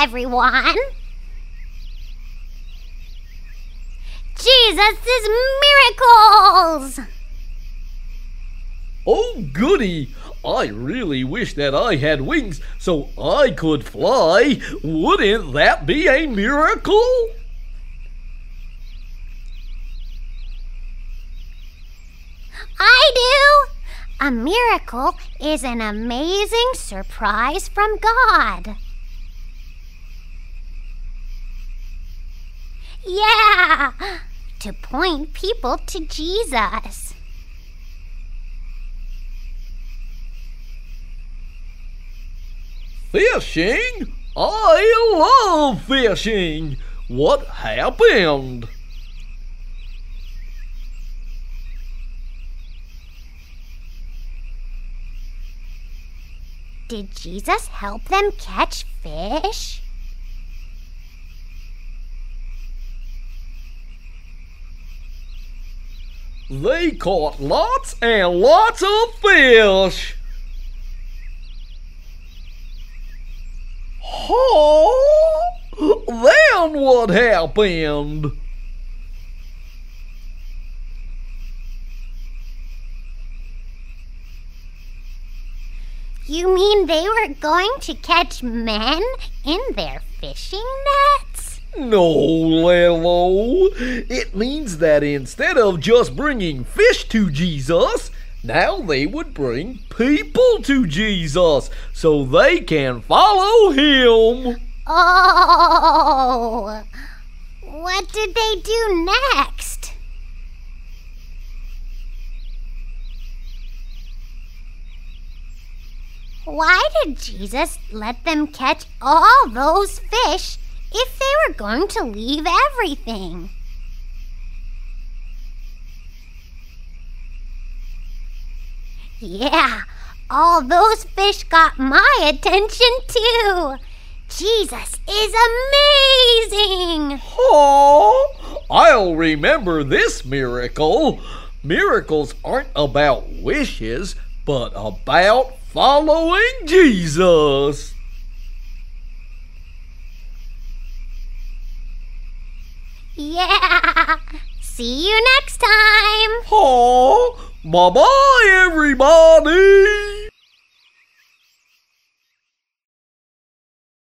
everyone! Jesus' miracles! Oh, goody! I really wish that I had wings so I could fly. Wouldn't that be a miracle? I do! A miracle is an amazing surprise from God. Yeah! To point people to Jesus. Fishing? I love fishing. What happened? Did Jesus help them catch fish? They caught lots and lots of fish. Oh, then what happened? You mean they were going to catch men in their fishing nets? No, Lelo. It means that instead of just bringing fish to Jesus, now they would bring people to Jesus so they can follow him. Oh, what did they do next? Why did Jesus let them catch all those fish if they were going to leave everything? Yeah, all those fish got my attention too. Jesus is amazing! Oh, I'll remember this miracle. Miracles aren't about wishes, but about following Jesus. Yeah! See you next time! Oh, bye-bye, everybody!